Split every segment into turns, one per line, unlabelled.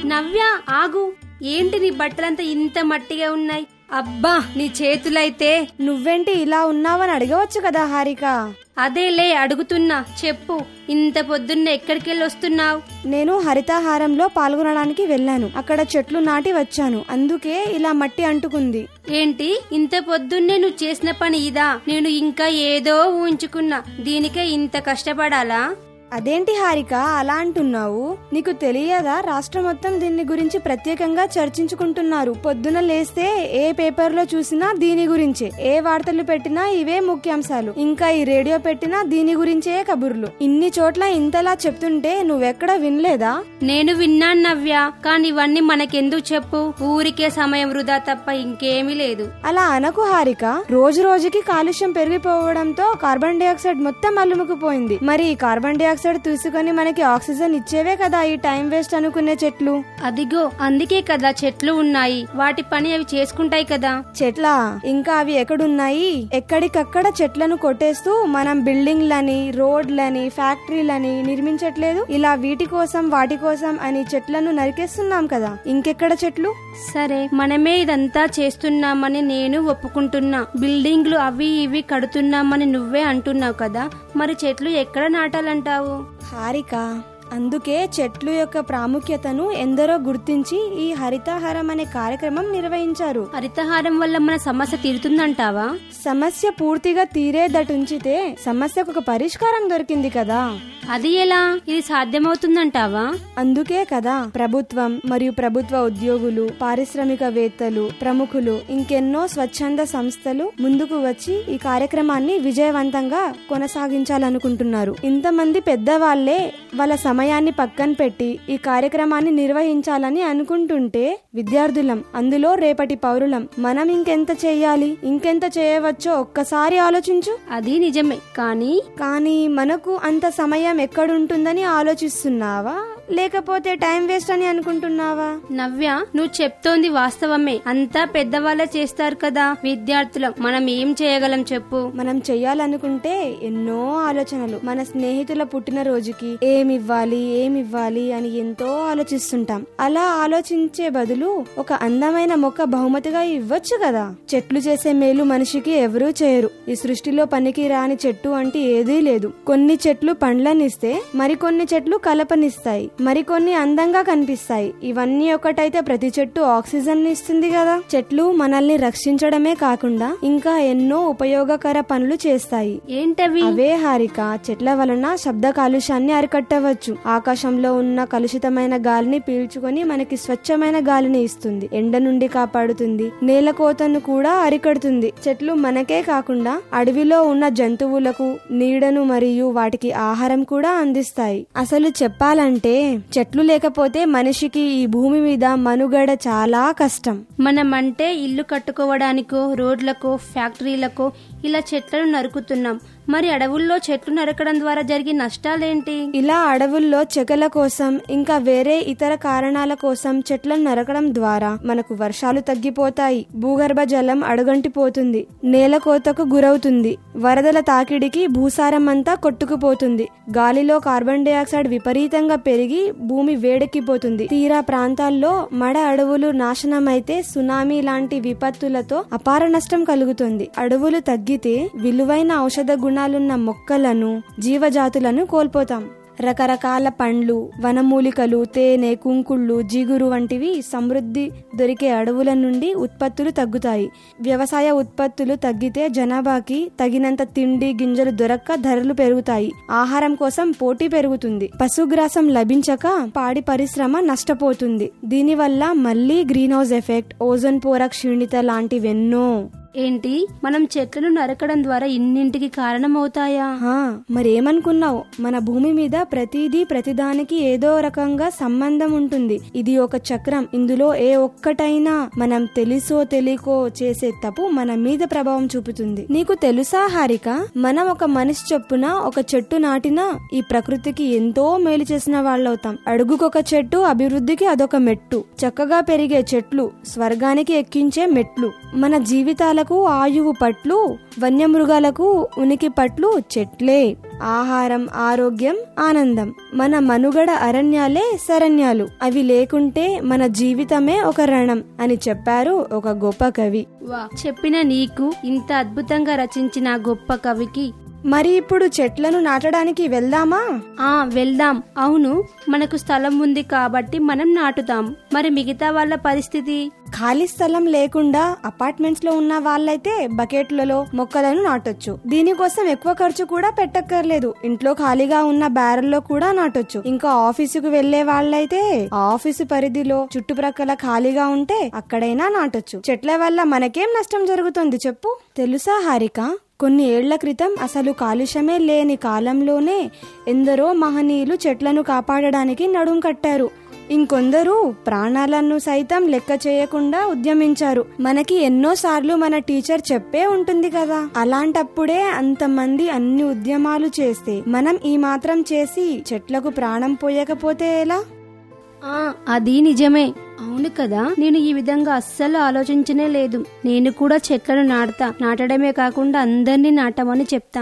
నవ్య ఆగు, ఏంటి నీ బట్టలంతా ఇంత మట్టిగా ఉన్నాయి? అబ్బా నీ చేతులైతే.
నువ్వేంటి ఇలా ఉన్నావని అడగవచ్చు కదా హారిక.
అదేలే అడుగుతున్నా, చెప్పు. ఇంత పొద్దున్నే ఎక్కడికెళ్ళి వస్తున్నావు?
నేను హరితహారంలో పాల్గొనడానికి వెళ్ళాను. అక్కడ చెట్లు నాటి వచ్చాను, అందుకే ఇలా మట్టి అంటుకుంది.
ఏంటి ఇంత పొద్దున్నే నువ్వు చేసిన పని ఇదా? నేను ఇంకా ఏదో ఊహించుకున్నా. దీనికే ఇంత కష్టపడాలా?
అదేంటి హారిక అలా అంటున్నావు? నీకు తెలియదా, రాష్ట్రం మొత్తం దీని గురించి ప్రత్యేకంగా చర్చించుకుంటున్నారు. పొద్దున లేస్తే ఏ పేపర్లో చూసినా దీని గురించే, ఏ వార్తలు పెట్టినా ఇవే ముఖ్యాంశాలు. ఇంకా ఈ రేడియో పెట్టినా దీని గురించే కబుర్లు. ఇన్ని చోట్ల ఇంతలా చెప్తుంటే నువ్వెక్కడ వినలేదా?
నేను విన్నాను నవ్య, కానీ ఇవన్నీ మనకెందుకు చెప్పు? ఊరికే సమయం వృధా తప్ప ఇంకేమీ లేదు.
అలా అనకు హారిక. రోజు రోజుకి కాలుష్యం పెరిగిపోవడంతో కార్బన్ డైఆక్సైడ్ మొత్తం అల్లుముకుపోయింది. మరి ఈ కార్బన్ డైఆక్సైడ్ తీసుకొని మనకి ఆక్సిజన్ ఇచ్చేవే కదా ఈ టైం వేస్ట్ అనుకునే చెట్లు.
అదిగో అందుకే కదా చెట్లు ఉన్నాయి, వాటి పని అవి చేసుకుంటాయి కదా.
చెట్లా? ఇంకా అవి ఎక్కడున్నాయి? ఎక్కడికక్కడ చెట్లను కొట్టేస్తూ మనం బిల్డింగ్లని, రోడ్లని, ఫ్యాక్టరీలని నిర్మించట్లేదు. ఇలా వీటి కోసం వాటి కోసం అని చెట్లను నరికేస్తున్నాం కదా, ఇంకెక్కడ చెట్లు?
సరే, మనమే ఇదంతా చేస్తున్నామని నేను ఒప్పుకుంటున్నా. బిల్డింగ్లు అవి ఇవి కడుతున్నామని నువ్వే అంటున్నావు కదా, మరి చెట్లు ఎక్కడ నాటాలంటావు?
హారిక, అందుకే చెట్లు యొక్క ప్రాముఖ్యతను ఎందరో గుర్తించి ఈ హరితహారం అనే కార్యక్రమం నిర్వహించారు.
హరితహారం వల్ల మన సమస్య తీరుతుందంటావా?
సమస్య పూర్తిగా తీరేదటుంచితే సమస్యకు ఒక పరిష్కారం దొరికింది కదా.
అది ఎలా? ఇది సాధ్యమవుతుందంటావా?
అందుకే కదా ప్రభుత్వం మరియు ప్రభుత్వ ఉద్యోగులు, పారిశ్రామికవేత్తలు, ప్రముఖులు, ఇంకెన్నో స్వచ్ఛంద సంస్థలు ముందుకు వచ్చి ఈ కార్యక్రమాన్ని విజయవంతంగా కొనసాగించాలనుకుంటున్నారు. ఇంతమంది పెద్దవాళ్లే వాళ్ళ సమయాన్ని పక్కన పెట్టి ఈ కార్యక్రమాన్ని నిర్వహించాలని అనుకుంటుంటే విద్యార్థులం, అందులో రేపటి పౌరులం, మనం ఇంకెంత చెయ్యాలి, ఇంకెంత చేయవచ్చో ఒక్కసారి ఆలోచించు.
అది నిజమే, కానీ
మనకు అంత సమయం ఎక్కడుంటుందని ఆలోచిస్తున్నావా, లేకపోతే టైం వేస్ట్ అని అనుకుంటున్నావా?
నవ్య, నువ్వు చెప్తోంది వాస్తవమే. అంతా పెద్దవాళ్ళే చేస్తారు కదా. విద్యార్థులం, మనం ఏం చేయగలం చెప్పు?
మనం చెయ్యాలనుకుంటే ఎన్నో ఆలోచనలు. మన స్నేహితుల పుట్టినరోజుకి ఏమివ్వాలి అని ఎంతో ఆలోచిస్తుంటాం. అలా ఆలోచించే బదులు ఒక అందమైన మొక్క బహుమతిగా ఇవ్వచ్చు కదా. చెట్లు చేసే మేలు మనిషికి ఎవరూ చేయరు. ఈ సృష్టిలో పనికి రాని చెట్టు అంటే ఏదీ లేదు. కొన్ని చెట్లు పండ్లనిస్తే, మరికొన్ని చెట్లు కలపనిస్తాయి, మరికొన్ని అందంగా కనిపిస్తాయి. ఇవన్నీ ఒకటైతే ప్రతి చెట్టు ఆక్సిజన్ ఇస్తుంది కదా. చెట్లు మనల్ని రక్షించడమే కాకుండా ఇంకా ఎన్నో ఉపయోగకర పనులు చేస్తాయి.
ఏంటవి?
అవే హారిక, చెట్ల వలన శబ్ద కాలుష్యాన్ని అరికట్టవచ్చు. ఆకాశంలో ఉన్న కలుషితమైన గాలిని పీల్చుకొని మనకి స్వచ్ఛమైన గాలిని ఇస్తుంది. ఎండ నుండి కాపాడుతుంది, నేల కోతను కూడా అరికడుతుంది. చెట్లు మనకే కాకుండా అడవిలో ఉన్న జంతువులకు నీడను మరియు వాటికి ఆహారం కూడా అందిస్తాయి. అసలు చెప్పాలంటే చెట్లు లేకపోతే మనిషికి ఈ భూమి మీద మనుగడ చాలా కష్టం.
మనమంటే ఇల్లు కట్టుకోవడానికో, రోడ్లకో, ఫ్యాక్టరీలకో ఇలా చెట్లను నరుకుతున్నాం. మరి అడవుల్లో చెట్లు నరకడం ద్వారా జరిగే నష్టాలేంటి?
ఇలా అడవుల్లో చెకల కోసం ఇంకా వేరే ఇతర కారణాల కోసం చెట్లను నరకడం ద్వారా మనకు వర్షాలు తగ్గిపోతాయి, భూగర్భ జలం అడుగంటిపోతుంది, నేల కోతకు గురవుతుంది, వరదల తాకిడికి భూసారం అంతా కొట్టుకుపోతుంది, గాలిలో కార్బన్ డైఆక్సైడ్ విపరీతంగా పెరిగి భూమి వేడెక్కిపోతుంది. తీరా ప్రాంతాల్లో మడ అడవులు నాశనమైతే సునామీ లాంటి విపత్తులతో అపార నష్టం కలుగుతుంది. అడవులు తగ్గితే విలువైన ఔషధ గుణాలున్న మొక్కలను, జీవజాతులను కోల్పోతాం. రకరకాల పండ్లు, వనమూలికలు, తేనె, కుంకుళ్ళు, జిగురు వంటివి సమృద్ధి దొరికే అడవుల నుండి ఉత్పత్తులు తగ్గుతాయి. వ్యవసాయ ఉత్పత్తులు తగ్గితే జనాభాకి తగినంత తిండి గింజలు దొరక్క ధరలు పెరుగుతాయి. ఆహారం కోసం పోటీ పెరుగుతుంది. పశుగ్రాసం లభించక పాడి పరిశ్రమ నష్టపోతుంది. దీనివల్ల మళ్లీ గ్రీన్ హౌస్ ఎఫెక్ట్, ఓజోన్ పొర క్షీణిత లాంటివెన్నో.
ఏంటి, మనం చెట్లను నరకడం ద్వారా ఇన్నింటికి కారణమవుతాయా?
మరేమనుకున్నావు? మన భూమి మీద ప్రతిదీ ప్రతిదానికి ఏదో రకంగా సంబంధం ఉంటుంది. ఇది ఒక చక్రం. ఇందులో ఏ ఒక్కటైనా మనం తెలుసో తెలియకో చేసే తప్పు మన మీద ప్రభావం చూపుతుంది. నీకు తెలుసా హారిక, మనం ఒక మనిషి చొప్పున ఒక చెట్టు నాటినా ఈ ప్రకృతికి ఎంతో మేలు చేసిన వాళ్ళవుతాం. అడుగుకొక చెట్టు అభివృద్ధికి అదొక మెట్టు. చక్కగా పెరిగే చెట్లు స్వర్గానికి ఎక్కించే మెట్లు. మన జీవితాలకు పశువులకు ఆయువు పట్లు, వన్యమృగాలకు ఉనికి పట్లు చెట్లే. ఆహారం, ఆరోగ్యం, ఆనందం. మన మనుగడ అరణ్యాలే శరణ్యాలు. అవి లేకుంటే మన జీవితమే ఒక రణం అని చెప్పారు ఒక గొప్ప కవి.
చెప్పిన నీకు, ఇంత అద్భుతంగా రచించిన గొప్ప కవికి.
మరి ఇప్పుడు చెట్లను నాటడానికి వెళ్దామా?
వెళ్దాం. అవును, మనకు స్థలం ఉంది కాబట్టి మనం నాటుతాం. మరి మిగతా వాళ్ళ పరిస్థితి?
ఖాళీ స్థలం లేకుండా అపార్ట్మెంట్స్ లో ఉన్న వాళ్ళైతే బకెట్లలో మొక్కలను నాటొచ్చు. దీనికోసం ఎక్కువ ఖర్చు కూడా పెట్టక్కర్లేదు. ఇంట్లో ఖాళీగా ఉన్న బ్యారెల్లో కూడా నాటొచ్చు. ఇంకా ఆఫీసుకు వెళ్లే వాళ్ళైతే ఆఫీసు పరిధిలో చుట్టుప్రక్కల ఖాళీగా ఉంటే అక్కడైనా నాటొచ్చు. చెట్ల వల్ల మనకేం నష్టం జరుగుతుంది చెప్పు? తెలుసా హారిక, కొన్ని ఏళ్ల క్రితం అసలు కాలుష్యమే లేని కాలంలోనే ఎందరో మహనీయులు చెట్లను కాపాడడానికి నడుం కట్టారు. ఇంకొందరు ప్రాణాలను సైతం లెక్క చేయకుండా ఉద్యమించారు. మనకి ఎన్నోసార్లు మన టీచర్ చెప్పే ఉంటుంది కదా. అలాంటప్పుడే అంతమంది అన్ని ఉద్యమాలు చేస్తే మనం ఈ మాత్రం చేసి చెట్లకు ప్రాణం పోయకపోతే ఎలా?
అది నిజమే. అవును కదా, నేను ఈ విధంగా అస్సలు ఆలోచించనే లేదు. నేను కూడా చెట్లను నాటుతా. నాటడమే కాకుండా అందరినీ నాటమని చెప్తా.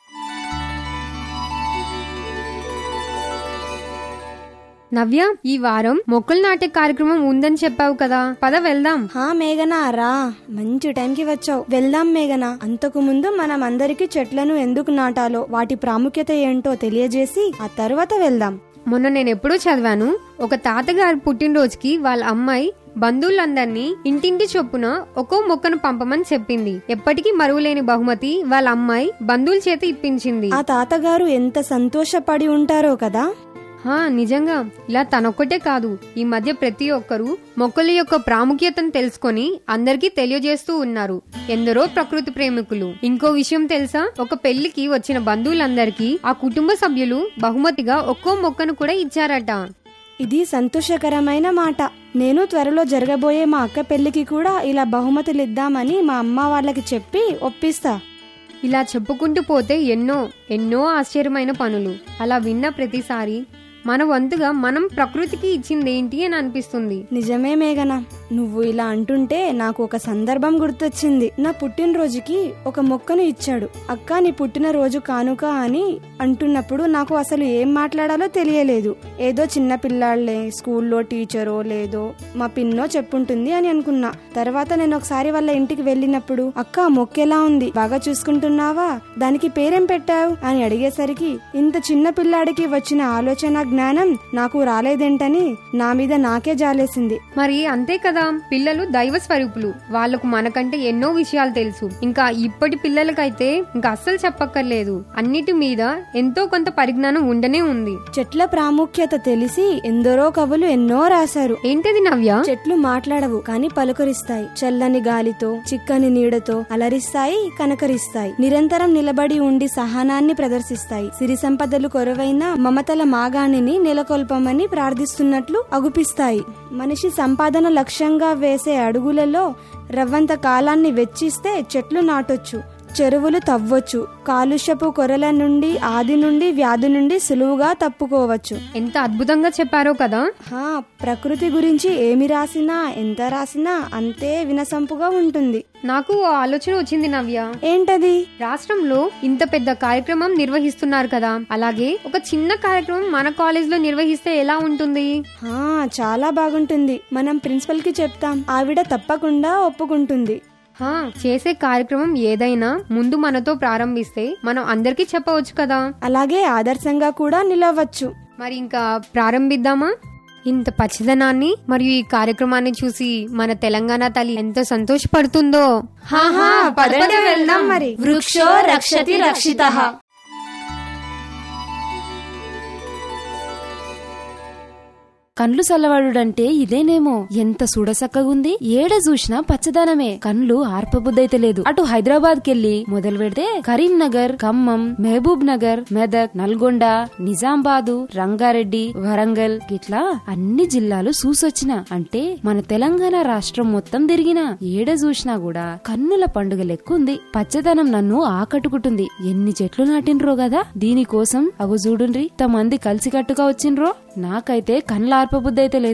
నవ్య, ఈ వారం మొక్కలు నాటే కార్యక్రమం ఉందని చెప్పావు కదా, పద వెళ్దాం.
మేఘనా, రా, మంచి టైంకి వచ్చావు. వెళ్దాం మేఘనా. అంతకు ముందు మనం అందరికీ చెట్లను ఎందుకు నాటాలో, వాటి ప్రాముఖ్యత ఏంటో తెలియజేసి ఆ తర్వాత వెళ్దాం.
మొన్న నేనెప్పుడూ చదివాను, ఒక తాతగారి పుట్టినరోజుకి వాళ్ళ అమ్మాయి బంధువులందరినీ ఇంటింటి చొప్పున ఒక్కో మొక్కను పంపమని చెప్పింది. ఎప్పటికీ మరువలేని బహుమతి వాళ్ళ అమ్మాయి బంధువుల చేత ఇప్పించింది.
ఆ తాతగారు ఎంత సంతోషపడి ఉంటారో కదా.
నిజంగా. ఇలా తనొక్కటే కాదు, ఈ మధ్య ప్రతి ఒక్కరూ మొక్కల యొక్క ప్రాముఖ్యతను తెలుసుకొని అందరికీ తెలియజేస్తూ ఉన్నారు. ఎందరో ప్రకృతి ప్రేమికులు. ఇంకో విషయం తెలుసా, ఒక పెళ్లికి వచ్చిన బంధువులందరికీ ఆ కుటుంబ సభ్యులు బహుమతిగా ఒక్కో మొక్కను కూడా ఇచ్చారట.
ఇది సంతోషకరమైన మాట. నేను త్వరలో జరగబోయే మా అక్క పెళ్లికి కూడా ఇలా బహుమతులు ఇద్దామని మా అమ్మ వాళ్ళకి చెప్పి ఒప్పిస్తా.
ఇలా చెప్పుకుంటూ పోతే ఎన్నో ఆశ్చర్యమైన పనులు. అలా విన్న ప్రతిసారి మన వంతుగా మనం ప్రకృతికి ఇచ్చిందేంటి అని అనిపిస్తుంది.
నిజమే మేఘనా, నువ్వు ఇలా అంటుంటే నాకు ఒక సందర్భం గుర్తొచ్చింది. నా పుట్టినరోజుకి ఒక మొక్కను ఇచ్చాడు. అక్క, నీ పుట్టినరోజు కానుక అని అంటున్నప్పుడు నాకు అసలు ఏం మాట్లాడాలో తెలియలేదు. ఏదో చిన్న పిల్లాళ్లే, స్కూల్లో టీచరో లేదో మా పిన్నో చెప్పుంటుంది అని అనుకున్నా. తర్వాత నేను ఒకసారి వాళ్ళ ఇంటికి వెళ్ళినప్పుడు, అక్క మొక్క ఎలా ఉంది, బాగా చూసుకుంటున్నావా, దానికి పేరేం పెట్టావు అని అడిగేసరికి ఇంత చిన్న పిల్లాడికి వచ్చిన ఆలోచన జ్ఞానం నాకు రాలేదేంటని నా మీద నాకే జాలేసింది.
మరి అంతే కదా, పిల్లలు దైవ స్వరూపులు. వాళ్లకు మనకంటే ఎన్నో విషయాలు తెలుసు. ఇంకా ఇప్పటి పిల్లలకైతే ఇంకా అస్సలు చెప్పక్కర్లేదు. అన్నిటి మీద ఎంతో కొంత పరిజ్ఞానం ఉండనే ఉంది.
చెట్ల ప్రాముఖ్యత తెలిసి ఎందరో కవులు ఎన్నో రాశారు.
ఏంటది నవ్య?
చెట్లు మాట్లాడవు కానీ పలుకరిస్తాయి. చల్లని గాలితో, చిక్కని నీడతో అలరిస్తాయి, కనకరిస్తాయి. నిరంతరం నిలబడి ఉండి సహనాన్ని ప్రదర్శిస్తాయి. సిరి సంపదలు కొరవైన మమతల మాగాణిని నెలకొల్పమని ప్రార్థిస్తున్నట్లు అగుపిస్తాయి. మనిషి సంపాదన లక్ష్యంగా వేసే అడుగులలో రవ్వంత కాలాన్ని వెచ్చిస్తే చెట్లు నాటొచ్చు, చెరువులు తవ్వచ్చు, కాలుష్యపు కొరల నుండి, ఆది నుండి, వ్యాధి నుండి సులువుగా తప్పుకోవచ్చు.
ఎంత అద్భుతంగా చెప్పారో కదా.
ప్రకృతి గురించి ఏమి రాసినా, ఎంత రాసినా అంతే వినసంపుగా ఉంటుంది.
నాకు ఆలోచన వచ్చింది నవ్య.
ఏంటది?
రాష్ట్రంలో ఇంత పెద్ద కార్యక్రమం నిర్వహిస్తున్నారు కదా, అలాగే ఒక చిన్న కార్యక్రమం మన కాలేజ్ లో నిర్వహిస్తే ఎలా ఉంటుంది?
చాలా బాగుంటుంది. మనం ప్రిన్సిపల్ కి చెప్తాం, ఆవిడ తప్పకుండా ఒప్పుకుంటుంది.
చేసే కార్యక్రమం ఏదైనా ముందు మనతో ప్రారంభిస్తే మనం అందరికీ చెప్పవచ్చు కదా.
అలాగే ఆదర్శంగా కూడా నిలవచ్చు.
మరి ఇంకా ప్రారంభిద్దామా? ఇంత పచ్చదనాన్ని మరియు ఈ కార్యక్రమాన్ని చూసి మన తెలంగాణ తల్లి ఎంత సంతోషపడుతుందో.
పదండి వెళ్దాం మరి.
వృక్షో రక్షతి రక్షితః.
కండ్లు సల్లవాడుడంటే ఇదేనేమో. ఎంత సుడసక్కగుంది, ఏడ చూసినా పచ్చదనమే. కండ్లు ఆర్పబుద్దైతే లేదు. అటు హైదరాబాద్ కెళ్లి మొదలు పెడితే కరీంనగర్, ఖమ్మం, మహబూబ్ నగర్, మెదక్, నల్గొండ, నిజామాబాదు, రంగారెడ్డి, వరంగల్ గిట్లా అన్ని జిల్లాలు చూసొచ్చిన. అంటే మన తెలంగాణ రాష్ట్రం మొత్తం తిరిగినా ఏడ చూసినా కూడా కన్నుల పండుగ లెక్కుంది. పచ్చదనం నన్ను ఆకట్టుకుంటుంది. ఎన్ని చెట్లు నాటినరో కదా దీనికోసం. అగు చూడుండ్రి, ఇంతమంది కలిసికట్టుగా వచ్చినరో. నాకైతే కన్నుల ఆర్పబుద్దైతే లేదు.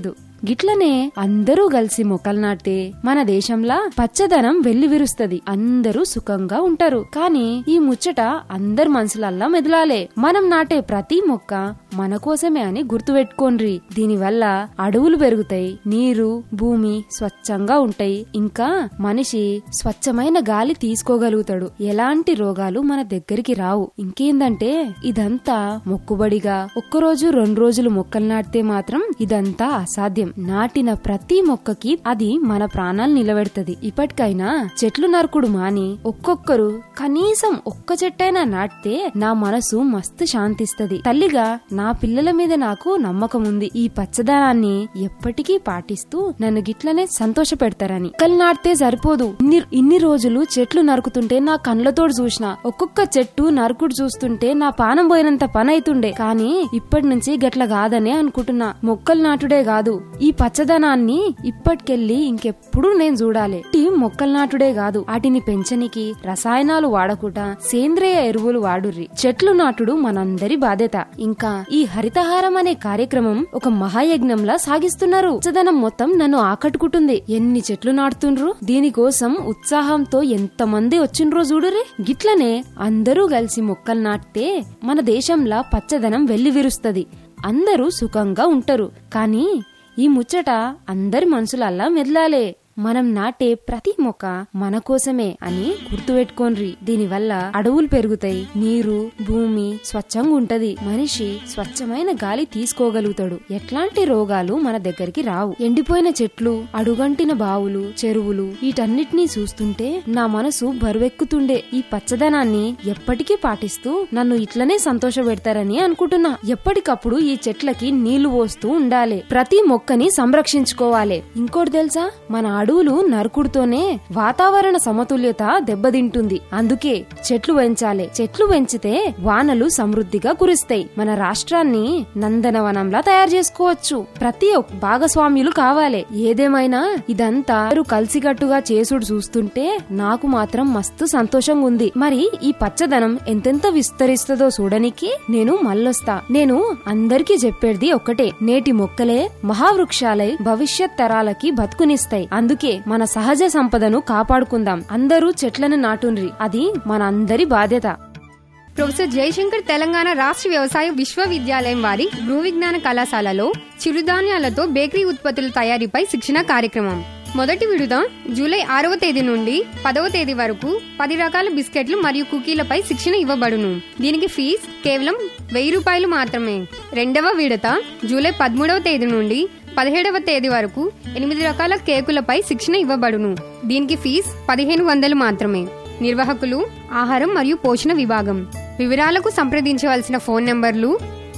గిట్లనే అందరూ కలిసి మొక్కలు నాటితే మన దేశంలా పచ్చదనం వెల్లివిరుస్తది, అందరూ సుఖంగా ఉంటారు. కానీ ఈ ముచ్చట అందరి మనసులల్లా మెదలాలే. మనం నాటే ప్రతి మొక్క మన కోసమే అని గుర్తుపెట్టుకోండ్రి. దీనివల్ల అడవులు పెరుగుతాయి, నీరు భూమి స్వచ్ఛంగా ఉంటాయి, ఇంకా మనిషి స్వచ్ఛమైన గాలి తీసుకోగలుగుతాడు. ఎలాంటి రోగాలు మన దగ్గరికి రావు. ఇంకేందంటే ఇదంతా మొక్కుబడిగా ఒక్కరోజు 2 రోజులు మొక్కలు నాటితే మాత్రం ఇదంతా అసాధ్యం. నాటిన ప్రతి మొక్కకి అది మన ప్రాణాలు నిలబెడుతుంది. ఇప్పటికైనా చెట్లు నరుకుడు మాని ఒక్కొక్కరు కనీసం ఒక్క చెట్టైనా నాటితే నా మనసు మస్తు శాంతిస్తది. తల్లిగా నా పిల్లల మీద నాకు నమ్మకం ఉంది. ఈ పచ్చదనాన్ని ఎప్పటికీ పాటిస్తూ నన్ను గిట్లనే సంతోష పెడతారని. మొక్కలు నాటితే సరిపోదు, ఇన్ని రోజులు చెట్లు నరుకుతుంటే నా కళ్ళతోడు చూసిన ఒక్కొక్క చెట్టు నరుకుడు చూస్తుంటే నా పానం పోయినంత పని అయితుండే. కానీ ఇప్పటి నుంచి గట్ల కాదనే అనుకుంటున్నా. మొక్కలు నాటుడే కాదు, ఈ పచ్చదనాన్ని ఇప్పటికెళ్ళి ఇంకెప్పుడు నేను చూడాలి. మొక్కలు నాటుడే కాదు, వాటిని పెంచనికి రసాయనాలు వాడకుండా సేంద్రియ ఎరువులు వాడుర్రి. చెట్లు నాటుడు మనందరి బాధ్యత. ఇంకా ఈ హరితహారం అనే కార్యక్రమం ఒక మహాయజ్ఞంలా సాగిస్తున్నారు. పచ్చదనం మొత్తం నన్ను ఆకట్టుకుంటుంది. ఎన్ని చెట్లు నాటుతుండ్రు, దీనికోసం ఉత్సాహంతో ఎంత మంది వచ్చిండ్రో చూడురే. గిట్లనే అందరూ కలిసి మొక్కలు నాటితే మన దేశంలా పచ్చదనం వెల్లివిరుస్తది, అందరూ సుఖంగా ఉంటారు. కానీ ఈ ముచ్చట అందరి మనసులల్లా మెదలాలే. మనం నాటే ప్రతి మొక్క మన కోసమే అని గుర్తుపెట్టుకోండ్రి. దీనివల్ల అడవులు పెరుగుతాయి, నీరు భూమి స్వచ్ఛంగా ఉంటది, మనిషి స్వచ్ఛమైన గాలి తీసుకోగలుగుతాడు. ఎట్లాంటి రోగాలు మన దగ్గరికి రావు. ఎండిపోయిన చెట్లు, అడుగంటిన బావులు, చెరువులు వీటన్నిటినీ చూస్తుంటే నా మనసు బరువెక్కుతుండే. ఈ పచ్చదనాన్ని ఎప్పటికీ పాటిస్తూ నన్ను ఇట్లనే సంతోష పెడతారని అనుకుంటున్నా. ఎప్పటికప్పుడు ఈ చెట్లకి నీళ్లు పోస్తూ ఉండాలి, ప్రతి మొక్కని సంరక్షించుకోవాలి. ఇంకోటి తెలుసా, మన అడవులు నరుకుడుతోనే వాతావరణ సమతుల్యత దెబ్బతింటుంది. అందుకే చెట్లు పెంచాలి. చెట్లు పెంచితే వానలు సమృద్ధిగా కురుస్తాయి. మన రాష్ట్రాన్ని నందనవనంలా తయారు చేసుకోవచ్చు. ప్రతి ఒక్క భాగస్వామ్యులు కావాలి. ఏదేమైనా ఇదంతా కలిసికట్టుగా చేసుడు చూస్తుంటే నాకు మాత్రం మస్తు సంతోషంగా ఉంది. మరి ఈ పచ్చదనం ఎంతెంత విస్తరిస్తుందో చూడనికి నేను మళ్ళొస్తా. నేను అందరికీ చెప్పేది ఒక్కటే, నేటి మొక్కలే మహావృక్షాలై భవిష్యత్ తరాలకి బతుకునిస్తాయి. అందుకే మన సహజ సంపదను కాపాడుకుందాం. అందరూ చెట్లను నాటుండ్రి, అది మన అందరి బాధ్యత.
ప్రొఫెసర్ జయశంకర్ తెలంగాణ రాష్ట్ర వ్యవసాయ విశ్వవిద్యాలయం వారి గృహ విజ్ఞాన కళాశాలలో చిరుధాన్యాలతో బేకరీ ఉత్పత్తుల తయారీపై శిక్షణ కార్యక్రమం. మొదటి విడత జూలై 6వ తేదీ నుండి 10వ తేదీ వరకు 10 రకాల బిస్కెట్లు మరియు కుకీలపై శిక్షణ ఇవ్వబడును. దీనికి ఫీజు కేవలం 1000 రూపాయలు మాత్రమే. రెండవ విడత జూలై 13వ తేదీ నుండి 17వ తేదీ వరకు 8 రకాల కేకులపై శిక్షణ ఇవ్వబడును. దీనికి ఫీజు 1500 మాత్రమే. నిర్వాహకులు ఆహారం మరియు పోషణ విభాగం. వివరాలకు సంప్రదించవలసిన ఫోన్ నంబర్లు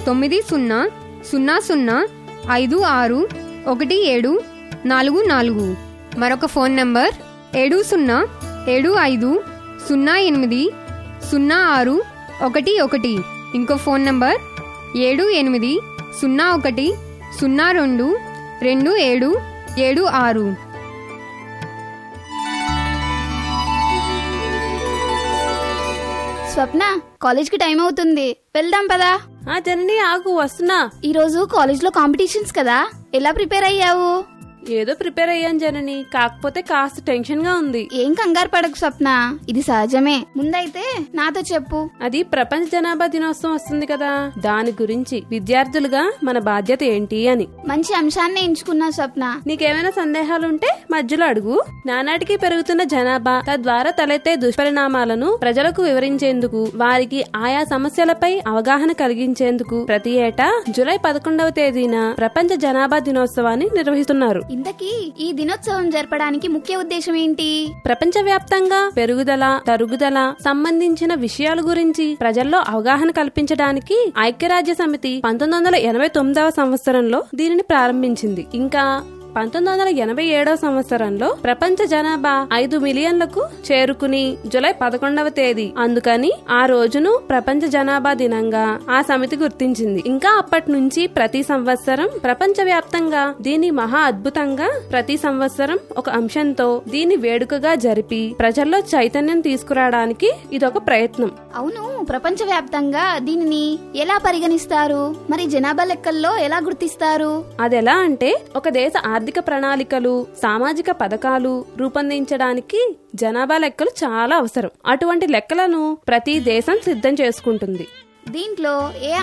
9000561744. మరొక ఫోన్ నంబర్ 7075080611. ఇంకో ఫోన్ నంబర్ 7801022776.
స్వప్న, కాలేజ్ కి టైం అవుతుంది, వెళ్దాం పదా.
జనని ఆగు, వస్తున్నా.
ఈ రోజు కాలేజ్ లో కాంపిటీషన్స్ కదా, ఎలా ప్రిపేర్ అయ్యావు?
ఏదో ప్రిపేర్ అయ్యాను జనని, కాకపోతే కాస్త టెన్షన్ గా ఉంది.
ఏం కంగారు పడకు స్వప్న, ఇది సహజమే. ముందైతే నాతో చెప్పు.
అది ప్రపంచ జనాభా దినోత్సవం వస్తుంది కదా, దాని గురించి విద్యార్థులుగా మన బాధ్యత ఏంటి అని.
మంచి అంశాన్ని ఎంచుకున్నా స్వప్న.
నీకేమైనా సందేహాలుంటే మధ్యలో అడుగు. నానాటికి పెరుగుతున్న జనాభా, తద్వారా తలెత్తే దుష్పరిణామాలను ప్రజలకు వివరించేందుకు, వారికి ఆయా సమస్యలపై అవగాహన కలిగించేందుకు ప్రతి ఏటా జూలై 11వ తేదీన ప్రపంచ జనాభా దినోత్సవాన్ని నిర్వహిస్తున్నారు.
ఇంతకీ ఈ దినోత్సవం జరపడానికి ముఖ్య ఉద్దేశం ఏంటి?
ప్రపంచవ్యాప్తంగా పెరుగుదల, తరుగుదల సంబంధించిన విషయాల గురించి ప్రజల్లో అవగాహన కల్పించడానికి ఐక్యరాజ్య సమితి 1989వ సంవత్సరంలో దీనిని ప్రారంభించింది. ఇంకా 1987వ సంవత్సరంలో ప్రపంచ జనాభా 5 మిలియన్లకు చేరుకుని జూలై 11వ తేదీ అందుకని ఆ రోజును ప్రపంచ జనాభా దినంగా ఆ సమితి గుర్తించింది. ఇంకా అప్పటి నుంచి ప్రతి సంవత్సరం ప్రపంచ వ్యాప్తంగా దీన్ని మహా అద్భుతంగా ప్రతి సంవత్సరం ఒక అంశంతో దీన్ని వేడుకగా జరిపి ప్రజల్లో చైతన్యం తీసుకురావడానికి ఇదొక ప్రయత్నం.
అవును, ప్రపంచ వ్యాప్తంగా దీనిని ఎలా పరిగణిస్తారు? మరి జనాభా లెక్కల్లో ఎలా గుర్తిస్తారు?
అదెలా అంటే ఒక దేశ ఆర్థిక ప్రణాళికలు, సామాజిక పథకాలు రూపొందించడానికి జనాభా లెక్కలు చాలా అవసరం. అటువంటి లెక్కలను ప్రతి దేశం సిద్ధం చేసుకుంటుంది.
దీంట్లో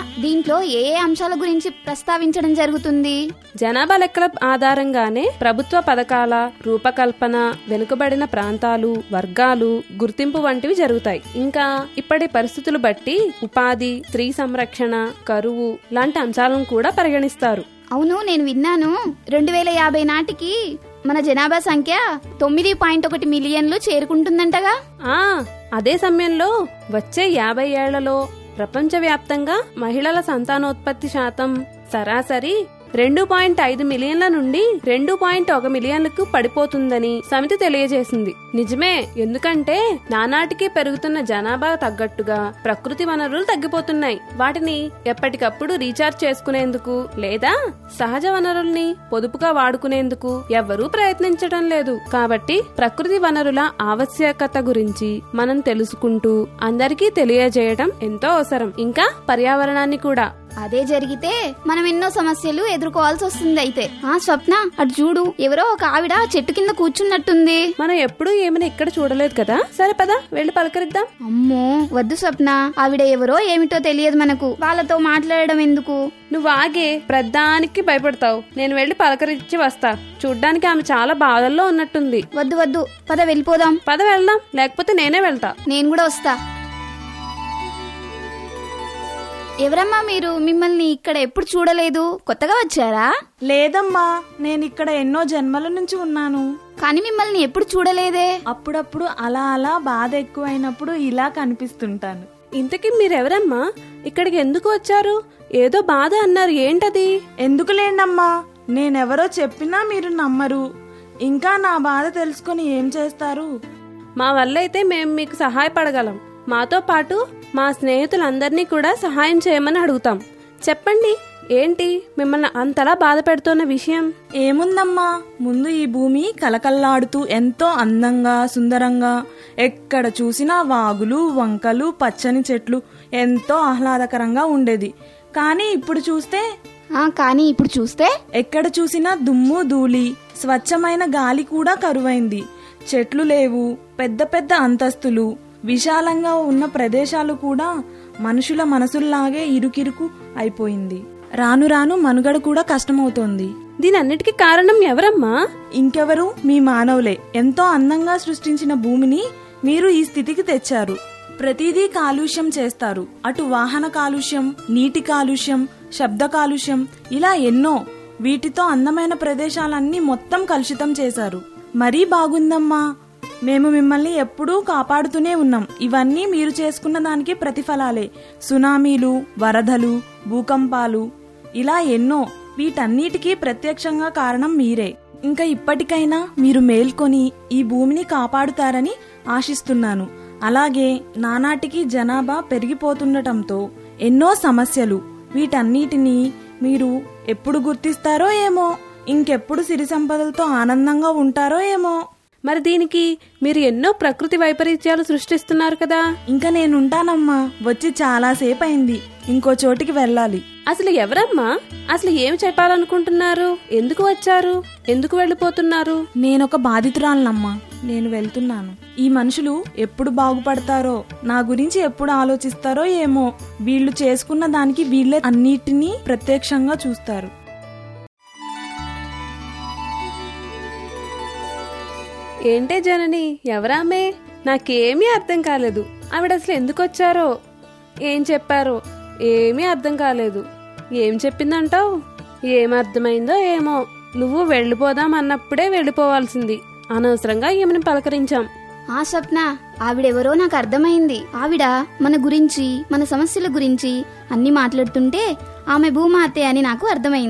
ఏ ఏ అంశాల గురించి ప్రస్తావించడం జరుగుతుంది?
జనాభా లెక్కల ఆధారంగానే ప్రభుత్వ పథకాల రూపకల్పన, వెనుకబడిన ప్రాంతాలు, వర్గాలు గుర్తింపు వంటివి జరుగుతాయి. ఇంకా ఇప్పటి పరిస్థితులు బట్టి ఉపాధి, స్త్రీ సంరక్షణ, కరువు లాంటి అంశాలను కూడా పరిగణిస్తారు.
అవును, నేను విన్నాను 2050 నాటికి మన జనాభా సంఖ్య 9.1 మిలియన్లు చేరుకుంటుందంటగా.
అదే సమయంలో వచ్చే 50 ఏళ్లలో ప్రపంచవ్యాప్తంగా మహిళల సంతానోత్పత్తి శాతం సరాసరి 2.5 మిలియన్ల నుండి 2.1 మిలియన్లకు పడిపోతుందని సమితి తెలియజేసింది. నిజమే, ఎందుకంటే నానాటికి పెరుగుతున్న జనాభా తగ్గట్టుగా ప్రకృతి వనరులు తగ్గిపోతున్నాయి. వాటిని ఎప్పటికప్పుడు రీఛార్జ్ చేసుకునేందుకు లేదా సహజ వనరుల్ని పొదుపుగా వాడుకునేందుకు ఎవ్వరూ ప్రయత్నించడం లేదు. కాబట్టి ప్రకృతి వనరుల ఆవశ్యకత గురించి మనం తెలుసుకుంటూ అందరికీ తెలియజేయడం ఎంతో అవసరం. ఇంకా పర్యావరణాన్ని కూడా.
అదే జరిగితే మనం ఎన్నో సమస్యలు ఎదుర్కోవాల్సి వస్తుంది. అయితే స్వప్న, అటు చూడు, ఎవరో ఒక ఆవిడ చెట్టు కింద కూర్చున్నట్టుంది.
మనం ఎప్పుడు ఏమైనా ఇక్కడ చూడలేదు కదా. సరే పద, వెళ్ళి పలకరిద్దాం.
అమ్మో వద్దు స్వప్న, ఆవిడ ఎవరో ఏమిటో తెలియదు మనకు, వాళ్ళతో మాట్లాడడం ఎందుకు?
నువ్వు ఆగే, ప్రధానికి భయపడతావు. నేను వెళ్ళి పలకరించి వస్తా. చూడ్డానికి ఆమె చాలా బాధల్లో ఉన్నట్టుంది.
వద్దు వద్దు, పద వెళ్ళిపోదాం.
పద వెళ్దాం, లేకపోతే నేనే వెళ్తా.
నేను కూడా వస్తా. ఎవరమ్మా మీరు? మిమ్మల్ని ఇక్కడ ఎప్పుడు చూడలేదు, కొత్తగా వచ్చారా?
లేదమ్మా, నేను ఇక్కడ ఎన్నో జన్మల నుంచి ఉన్నాను.
కానీ మిమ్మల్ని ఎప్పుడు చూడలేదే.
అప్పుడప్పుడు అలా అలా బాధ ఎక్కువైనప్పుడు ఇలా కనిపిస్తుంటాను.
ఇంతకీ మీరెవరమ్మా? ఇక్కడికి ఎందుకు వచ్చారు? ఏదో బాధ అన్నారు, ఏంటది?
ఎందుకులేండమ్మా, నేనెవరో చెప్పినా మీరు నమ్మరు. ఇంకా నా బాధ తెలుసుకుని ఏం చేస్తారు?
మా వల్ల అయితే మేము మీకు సహాయపడగలం. మాతో పాటు మా స్నేహితులందరినీ కూడా సహాయం చేయమని అడుగుతాం. చెప్పండి, ఏంటి మిమ్మల్ని అంతలా బాధ పెడుతున్న విషయం?
ఏముందమ్మా, ముందు ఈ భూమి కలకల్లాడుతూ ఎంతో అందంగా, సుందరంగా, ఎక్కడ చూసినా వాగులు, వంకలు, పచ్చని చెట్లు ఎంతో ఆహ్లాదకరంగా ఉండేది. కానీ ఇప్పుడు చూస్తే ఎక్కడ చూసినా దుమ్ము, ధూళి, స్వచ్ఛమైన గాలి కూడా కరువైంది. చెట్లు లేవు, పెద్ద పెద్ద అంతస్తులు, విశాలంగా ఉన్న ప్రదేశాలు కూడా మనుషుల మనసుల్లాగే ఇరుకిరుకు అయిపోయింది. రాను రాను మనుగడ కూడా కష్టమవుతోంది.
దీనన్నిటికీ కారణం ఎవరమ్మా?
ఇంకెవరు, మీ మానవులే. ఎంతో అందంగా సృష్టించిన భూమిని మీరు ఈ స్థితికి తెచ్చారు. ప్రతిదీ కాలుష్యం చేస్తారు. అటు వాహన కాలుష్యం, నీటి కాలుష్యం, శబ్ద కాలుష్యం, ఇలా ఎన్నో. వీటితో అందమైన ప్రదేశాలన్నీ మొత్తం కలుషితం చేశారు. మరీ బాగుందమ్మా, మేము మిమ్మల్ని ఎప్పుడూ కాపాడుతూనే ఉన్నాం. ఇవన్నీ మీరు చేసుకున్న దానికి ప్రతిఫలాలే. సునామీలు, వరదలు, భూకంపాలు, ఇలా ఎన్నో. వీటన్నిటికీ ప్రత్యక్షంగా కారణం మీరే. ఇంకా ఇప్పటికైనా మీరు మేల్కొని ఈ భూమిని కాపాడుతారని ఆశిస్తున్నాను. అలాగే నానాటికి జనాభా పెరిగిపోతుండటంతో ఎన్నో సమస్యలు. వీటన్నిటినీ మీరు ఎప్పుడు గుర్తిస్తారో ఏమో, ఇంకెప్పుడు సిరి సంపదలతో ఆనందంగా ఉంటారో ఏమో.
మరి దీనికి మీరు ఎన్నో ప్రకృతి వైపరీత్యాలు సృష్టిస్తున్నారు కదా.
ఇంకా నేనుంటానమ్మా, వచ్చి చాలాసేపు అయింది. ఇంకో చోటికి వెళ్ళాలి.
అసలు ఎవరమ్మా? అసలు ఏమి చెప్పాలనుకుంటున్నారు? ఎందుకు వచ్చారు? ఎందుకు వెళ్ళిపోతున్నారు?
నేనొక బాధితురాలనమ్మా, నేను వెళ్తున్నాను. ఈ మనుషులు ఎప్పుడు బాగుపడతారో, నా గురించి ఎప్పుడు ఆలోచిస్తారో ఏమో. వీళ్ళు చేసుకున్న దానికి వీళ్ళే అన్నిటినీ ప్రత్యక్షంగా చూస్తారు.
ఏంటే జనని, ఎవరామే? నాకేమీ అర్థం కాలేదు. ఆవిడ అసలు ఎందుకు వచ్చారో, ఏం చెప్పారో ఏమీ అర్థం కాలేదు. ఏం చెప్పిందంటావు? ఏం అర్థమైందో ఏమో. నువ్వు వెళ్ళిపోదాం అన్నప్పుడే వెళ్ళిపోవాల్సింది. అనవసరంగా ఏమని పలకరించాం.
స్వప్న, ఆవిడెవరో నాకు అర్థమైంది. ఆవిడ మన గురించి, మన సమస్యల గురించి అన్ని మాట్లాడుతుంటే ఆమె భూమాతే అని నాకు అర్థమైంది.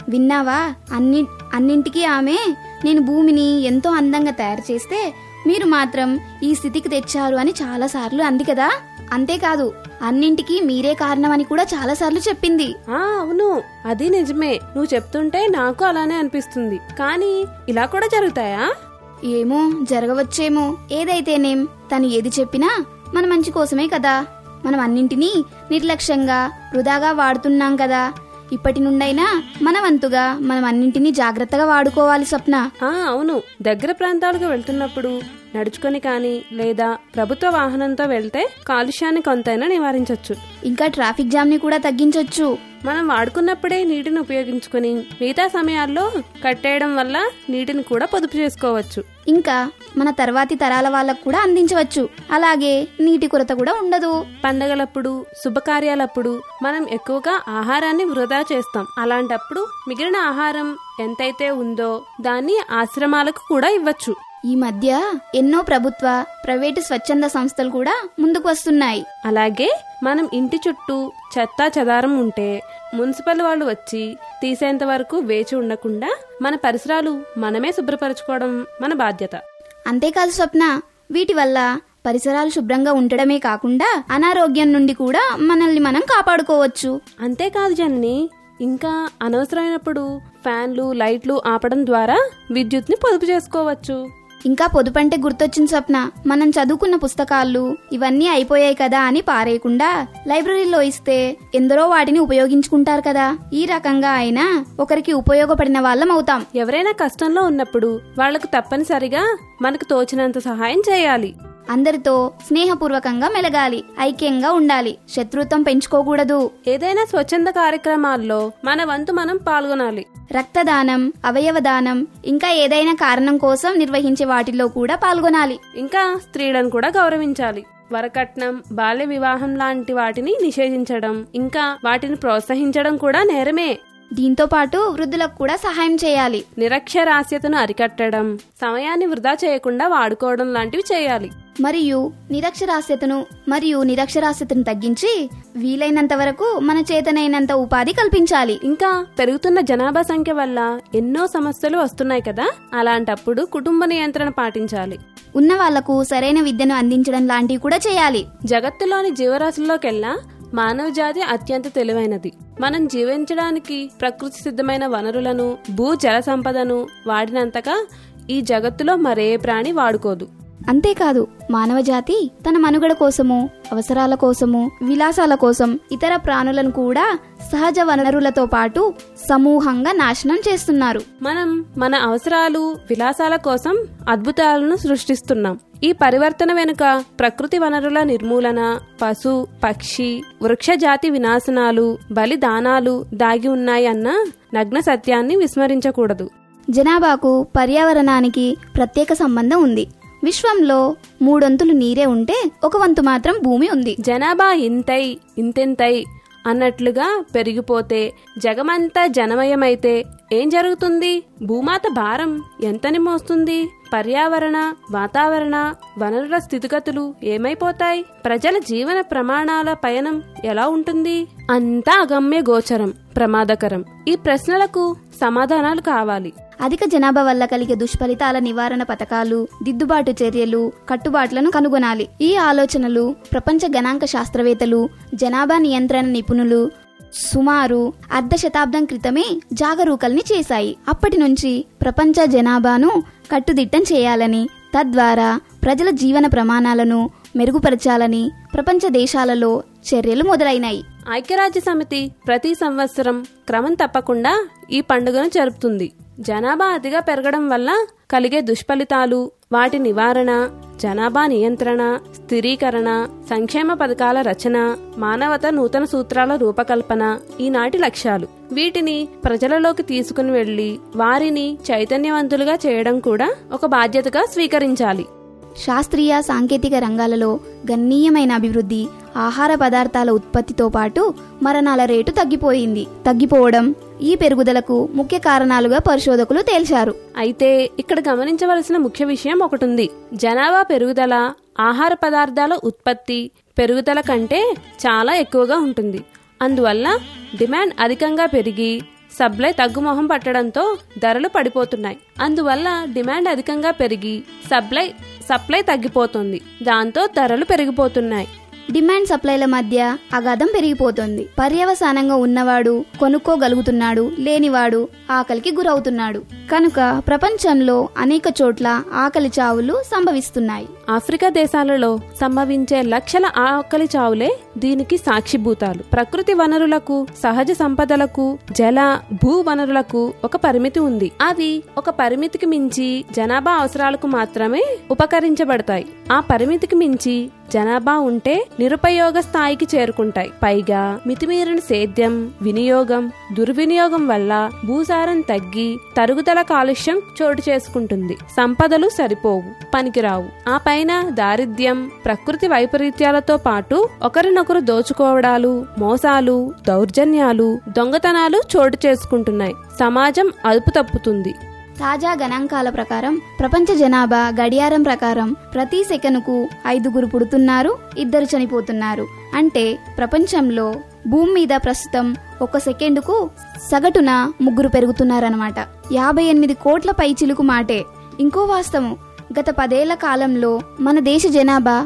విన్నావా, అన్నింటికీ ఆమె నేను భూమిని ఎంతో అందంగా తయారు చేస్తే మీరు మాత్రం ఈ స్థితికి తెచ్చారు అని చాలా సార్లు అంది కదా. అంతేకాదు అన్నింటికీ మీరే కారణమని కూడా చాలా సార్లు చెప్పింది.
అవును, అది నిజమే. నువ్వు చెప్తుంటే నాకు అలానే అనిపిస్తుంది. కానీ ఇలా కూడా జరుగుతాయా?
ఏమో, జరగవచ్చేమో. ఏదైతేనేం తను ఏది చెప్పినా మన మంచి కోసమే కదా. మనం అన్నింటినీ నిర్లక్ష్యంగా వృధాగా వాడుతున్నాం కదా. ఇప్పటి నుండైనా మన వంతుగా మనం అన్నింటినీ జాగ్రత్తగా వాడుకోవాలి స్వప్న.
అవును, దగ్గర ప్రాంతాలకు వెళ్తున్నప్పుడు నడుచుకొని కానీ లేదా ప్రభుత్వ వాహనంతో వెళ్తే కాలుష్యాన్ని కొంతైనా నివారించవచ్చు.
ఇంకా ట్రాఫిక్ జామ్ ని కూడా తగ్గించవచ్చు.
మనం వాడుకున్నప్పుడే నీటిని ఉపయోగించుకుని మిగతా సమయాల్లో కట్టేయడం వల్ల నీటిని కూడా పొదుపు చేసుకోవచ్చు.
ఇంకా మన తర్వాతి తరాల వాళ్ళకు కూడా అందించవచ్చు. అలాగే నీటి కొరత కూడా ఉండదు.
పండగలప్పుడు, శుభకార్యాలప్పుడు మనం ఎక్కువగా ఆహారాన్ని వృధా చేస్తాం. అలాంటప్పుడు మిగిలిన ఆహారం ఎంతైతే ఉందో దాన్ని ఆశ్రమాలకు కూడా ఇవ్వచ్చు.
ఈ మధ్య ఎన్నో ప్రభుత్వ, ప్రైవేటు స్వచ్ఛంద సంస్థలు కూడా ముందుకు వస్తున్నాయి.
అలాగే మనం ఇంటి చుట్టూ చెత్తా చెదారం ఉంటే మున్సిపల్ వాళ్ళు వచ్చి తీసేంత వరకు వేచి ఉండకుండా మన పరిసరాలు మనమే శుభ్రపరచుకోవడం మన బాధ్యత.
అంతేకాదు స్వప్న, వీటి వల్ల పరిసరాలు శుభ్రంగా ఉండడమే కాకుండా అనారోగ్యం నుండి కూడా మనల్ని మనం కాపాడుకోవచ్చు.
అంతేకాదు జనని, ఇంకా అనవసరమైనప్పుడు ఫ్యాన్లు, లైట్లు ఆపడం ద్వారా విద్యుత్ని పొదుపు చేసుకోవచ్చు.
ఇంకా పొదుపంటే గుర్తొచ్చింది స్వప్న, మనం చదువుకున్న పుస్తకాలు ఇవన్నీ అయిపోయాయి కదా అని పారేయకుండా లైబ్రరీలో ఇస్తే ఎందరో వాటిని ఉపయోగించుకుంటారు కదా. ఈ రకంగా అయినా ఒకరికి ఉపయోగపడిన వాళ్ళం అవుతాం.
ఎవరైనా కష్టంలో ఉన్నప్పుడు వాళ్లకు తప్పనిసరిగా మనకు తోచినంత సహాయం చేయాలి.
అందరితో స్నేహపూర్వకంగా మెలగాలి, ఐక్యంగా ఉండాలి, శత్రుత్వం పెంచుకోకూడదు.
ఏదైనా స్వచ్ఛంద కార్యక్రమాల్లో మన వంతు మనం పాల్గొనాలి.
రక్తదానం, అవయవదానం, ఇంకా ఏదైనా కారణం కోసం నిర్వహించే వాటిల్లో కూడా పాల్గొనాలి.
ఇంకా స్త్రీలను కూడా గౌరవించాలి. వరకట్నం, బాల్య వివాహం లాంటి వాటిని నిషేధించడం, ఇంకా వాటిని ప్రోత్సహించడం కూడా నేరమే.
దీంతో పాటు వృద్ధులకు కూడా సహాయం చేయాలి.
నిరక్షరాస్యతను అరికట్టడం, సమయాన్ని వృధా చేయకుండా వాడుకోవడం లాంటివి చేయాలి.
మరియు నిరక్షరాస్యతను తగ్గించి వీలైనంత వరకు మన చేతనైనంత ఉపాధి కల్పించాలి.
ఇంకా పెరుగుతున్న జనాభా సంఖ్య వల్ల ఎన్నో సమస్యలు వస్తున్నాయి కదా. అలాంటప్పుడు కుటుంబ నియంత్రణ పాటించాలి.
ఉన్న వాళ్లకు సరైన విద్యను అందించడం లాంటివి కూడా చేయాలి.
జగత్తులోని జీవరాశుల్లోకెల్లా మానవ జాతి అత్యంత తెలివైనది. మనం జీవించడానికి ప్రకృతి సిద్ధమైన వనరులను, భూ జల సంపదను వాడినంతగా ఈ జగత్తులో మరే ప్రాణి వాడుకోదు.
అంతేకాదు మానవ జాతి తన మనుగడ కోసము, అవసరాల కోసము, విలాసాల కోసం ఇతర ప్రాణులను కూడా సహజ వనరులతో పాటు సమూహంగా నాశనం చేస్తున్నారు.
మనం మన అవసరాలు, విలాసాల కోసం అద్భుతాలను సృష్టిస్తున్నాం. ఈ పరివర్తన వెనుక ప్రకృతి వనరుల నిర్మూలన, పశు, పక్షి, వృక్ష జాతి వినాశనాలు, బలిదానాలు దాగి ఉన్నాయన్న నగ్న సత్యాన్ని విస్మరించకూడదు.
జనాభాకు పర్యావరణానికి ప్రత్యేక సంబంధం ఉంది. విశ్వంలో 3 వంతులు నీరే ఉంటే 1 వంతు మాత్రం భూమి ఉంది.
జనాభా ఇంతెంతై అన్నట్లుగా పెరిగిపోతే, జగమంతా జనమయమైతే ఏం జరుగుతుంది? భూమాత భారం ఎంతని మోస్తుంది? పర్యావరణ, వాతావరణ, వనరుల స్థితిగతులు ఏమైపోతాయి? ప్రజల జీవన ప్రమాణాల పయనం ఎలా ఉంటుంది? అంతా అగమ్య గోచరం, ప్రమాదకరం. ఈ ప్రశ్నలకు సమాధానాలు కావాలి.
అధిక జనాభా వల్ల కలిగే దుష్ఫలితాల నివారణ పథకాలు, దిద్దుబాటు చర్యలు, కట్టుబాట్లను కనుగొనాలి. ఈ ఆలోచనలు ప్రపంచ గణాంక శాస్త్రవేత్తలు, జనాభా నియంత్రణ నిపుణులు సుమారు 1/2 శతాబ్దం క్రితమే జాగరూకల్ని చేశాయి. అప్పటి నుంచి ప్రపంచ జనాభాను కట్టుదిట్టం చేయాలని, తద్వారా ప్రజల జీవన ప్రమాణాలను మెరుగుపరచాలని ప్రపంచ దేశాలలో చర్యలు మొదలైనాయి.
ఐక్యరాజ్య సమితి ప్రతి సంవత్సరం క్రమం తప్పకుండా ఈ పండుగను జరుపుతుంది. జనాభా అతిగా పెరగడం వల్ల కలిగే దుష్ఫలితాలు, వాటి నివారణ, జనాభా నియంత్రణ, స్థిరీకరణ, సంక్షేమ పథకాల రచన, మానవత నూతన సూత్రాల రూపకల్పన ఈనాటి లక్ష్యాలు. వీటిని ప్రజలలోకి తీసుకుని వెళ్లి వారిని చైతన్యవంతులుగా చేయడం కూడా ఒక బాధ్యతగా స్వీకరించాలి.
శాస్త్రీయ, సాంకేతిక రంగాలలో గణనీయమైన అభివృద్ధి, ఆహార పదార్థాల ఉత్పత్తితో పాటు మరణాల రేటు తగ్గిపోవడం ఈ పెరుగుదలకు ముఖ్య కారణాలుగా పరిశోధకులు తేల్చారు.
అయితే ఇక్కడ గమనించవలసిన ముఖ్య విషయం ఒకటుంది. జనాభా పెరుగుదల ఆహార పదార్థాల ఉత్పత్తి పెరుగుదల కంటే చాలా ఎక్కువగా ఉంటుంది. అందువల్ల డిమాండ్ అధికంగా పెరిగి సప్లై తగ్గుమొహం పట్టడంతో ధరలు పడిపోతున్నాయి. అందువల్ల డిమాండ్ అధికంగా పెరిగి సప్లై తగ్గిపోతుంది. దాంతో ధరలు పెరిగిపోతున్నాయి.
డిమాండ్ సప్లైల మధ్య అగాధం పెరిగిపోతుంది. పర్యవసానంగా ఉన్నవాడు కొనుక్కోగలుగుతున్నాడు, లేనివాడు ఆకలికి గురవుతున్నాడు. కనుక ప్రపంచంలో అనేక చోట్ల ఆకలి చావులు సంభవిస్తున్నాయి.
ఆఫ్రికా దేశాలలో సంభవించే లక్షల ఆకలి చావులే దీనికి సాక్షిభూతాలు. ప్రకృతి వనరులకు, సహజ సంపదలకు, జల భూ వనరులకు ఒక పరిమితి ఉంది. అవి ఒక పరిమితికి మించి జనాభా అవసరాలకు మాత్రమే ఉపకరించబడతాయి. ఆ పరిమితికి మించి జనాభా ఉంటే నిరుపయోగ స్థాయికి చేరుకుంటాయి. పైగా మితిమీరిన సేద్యం, వినియోగం, దుర్వినియోగం వల్ల భూసారం తగ్గి తరుగుదల కాలుష్యం చోటు చేసుకుంటుంది. సంపదలు సరిపోవు, పనికిరావు. ఆ పైన దారిద్ర్యం, ప్రకృతి వైపరీత్యాలతో పాటు ఒకరినొకరు దోచుకోవడాలు, మోసాలు, దౌర్జన్యాలు, దొంగతనాలు చోటు చేసుకుంటున్నాయి. సమాజం అదుపు తప్పుతుంది.
తాజా గణాంకాల ప్రకారం ప్రపంచ జనాభా గడియారం ప్రకారం ప్రతి సెకనుకు 5 పుడుతున్నారు, 2 చనిపోతున్నారు. అంటే ప్రపంచంలో భూమి మీద ప్రస్తుతం 1 సెకండుకు సగటున 3 పెరుగుతున్నారన్నమాట. 58 కోట్ల పైచిలుకు మాటే. ఇంకో వాస్తవం, గత 10 ఏళ్ల కాలంలో మన దేశ జనాభా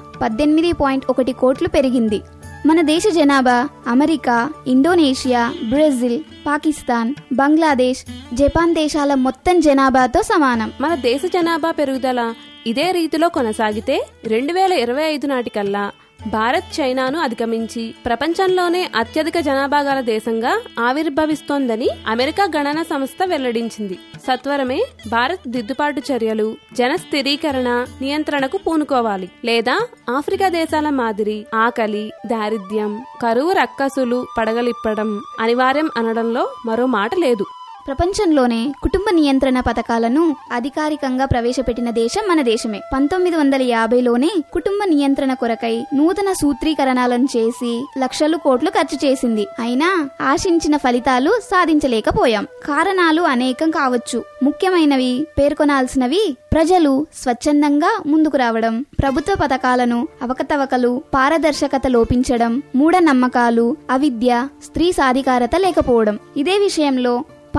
18.1 కోట్లు పెరిగింది. మన దేశ జనాభా America, Indonesia, Brazil, Pakistan, Bangladesh, Japan దేశాల మొత్తం జనాభాతో సమానం.
మన దేశ జనాభా పెరుగుదల ఇదే రీతిలో కొనసాగితే 2025 నాటికల్లా భారత్ చైనాను అధిగమించి ప్రపంచంలోనే అత్యధిక జనాభా గల దేశంగా ఆవిర్భవిస్తోందని అమెరికా గణన సంస్థ వెల్లడించింది. సత్వరమే భారత్ దిద్దుబాటు చర్యలు, జన స్థిరీకరణ, నియంత్రణకు పూనుకోవాలి. లేదా ఆఫ్రికా దేశాల మాదిరి ఆకలి, దారిద్ర్యం, కరువు రక్కసులు పడగలిప్పడం అనివార్యం అనడంలో మరో మాట లేదు.
ప్రపంచంలోనే కుటుంబ నియంత్రణ పథకాలను అధికారికంగా ప్రవేశపెట్టిన దేశం మన దేశమే. 1950లోనే కుటుంబ నియంత్రణ కొరకై నూతన సూత్రీకరణలను చేసి లక్షలు కోట్లు ఖర్చు చేసింది. అయినా ఆశించిన ఫలితాలు సాధించలేకపోయాం. కారణాలు అనేకం కావచ్చు. ముఖ్యమైనవి పేర్కొనాల్సినవి ప్రజలు స్వచ్ఛందంగా ముందుకు రావడం, ప్రభుత్వ పథకాలను అవకతవకలు, పారదర్శకత లోపించడం, మూఢనమ్మకాలు, అవిద్య, స్త్రీ సాధికారత లేకపోవడం. ఇదే విషయంలో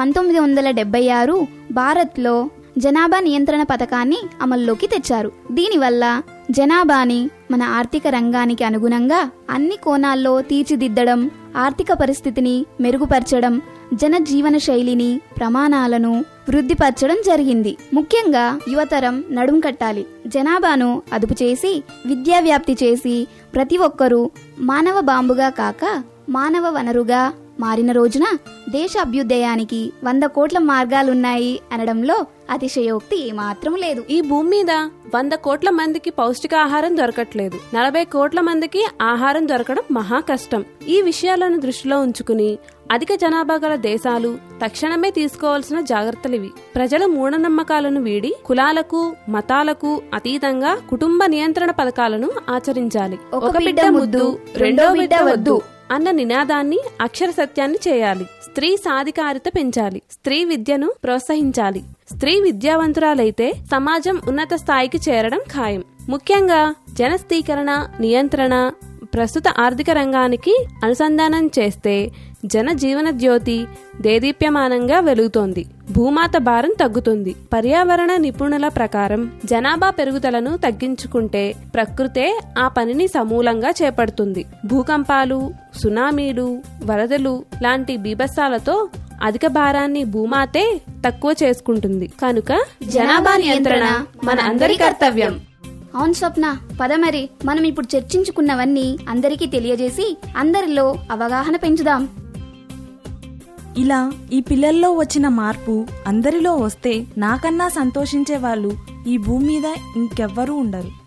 1976 భారత్లో జనాభా నియంత్రణ పథకాన్ని అమల్లోకి తెచ్చారు. దీనివల్ల జనాభాని మన ఆర్థిక రంగానికి అనుగుణంగా అన్ని కోణాల్లో తీర్చిదిద్దడం, ఆర్థిక పరిస్థితిని మెరుగుపరచడం, జన జీవన శైలిని, ప్రమాణాలను వృద్ధిపరచడం జరిగింది. ముఖ్యంగా యువతరం నడుం కట్టాలి. జనాభాను అదుపు చేసి, విద్యా వ్యాప్తి చేసి, ప్రతి ఒక్కరూ మానవ బాంబుగా కాక మానవ వనరుగా మారిన రోజున దేశ అభ్యుదయానికి 100 కోట్ల మార్గాలున్నాయి అనడంలో అతిశయోక్తి ఏమాత్రం లేదు.
ఈ భూమి మీద 100 కోట్ల మందికి పౌష్టికాహారం దొరకట్లేదు. 40 కోట్ల మందికి ఆహారం దొరకడం మహా కష్టం. ఈ విషయాలను దృష్టిలో ఉంచుకుని అధిక జనాభా గల దేశాలు తక్షణమే తీసుకోవాల్సిన జాగ్రత్తలివి. ప్రజల మూఢనమ్మకాలను వీడి కులాలకు, మతాలకు అతీతంగా కుటుంబ నియంత్రణ పథకాలను ఆచరించాలి. ఒక బిడ్డ ముద్దు, రెండో బిడ్డ వద్దు అన్న నినాదాన్ని అక్షర సత్యాన్ని చేయాలి. స్త్రీ సాధికారిత పెంచాలి. స్త్రీ విద్యను ప్రోత్సహించాలి. స్త్రీ విద్యావంతురాలైతే సమాజం ఉన్నత స్థాయికి చేరడం ఖాయం. ముఖ్యంగా జనస్థీకరణ, నియంత్రణ ప్రస్తుత ఆర్థిక రంగానికి అనుసంధానం చేస్తే జన జీవన జ్యోతి దేదీప్యమానంగా వెలుగుతోంది. భూమాత భారం తగ్గుతుంది. పర్యావరణ నిపుణుల ప్రకారం జనాభా పెరుగుదలను తగ్గించుకుంటే ప్రకృతే ఆ పనిని సమూలంగా చేపడుతుంది. భూకంపాలు, సునామీలు, వరదలు లాంటి బీభత్సాలతో అధిక భారాన్ని భూమాతే తక్కువ చేసుకుంటుంది. కనుక జనాభా నియంత్రణ మన అందరి కర్తవ్యం.
అవును స్వప్న, పద మరి మనం ఇప్పుడు చర్చించుకున్నవన్నీ అందరికీ తెలియజేసి అందరిలో అవగాహన పెంచుదాం.
ఇలా ఈ పిల్లల్లో వచ్చిన మార్పు అందరిలో వస్తే నాకన్నా సంతోషించే వాళ్ళు ఈ భూమి మీద ఇంకెవ్వరూ ఉండరు.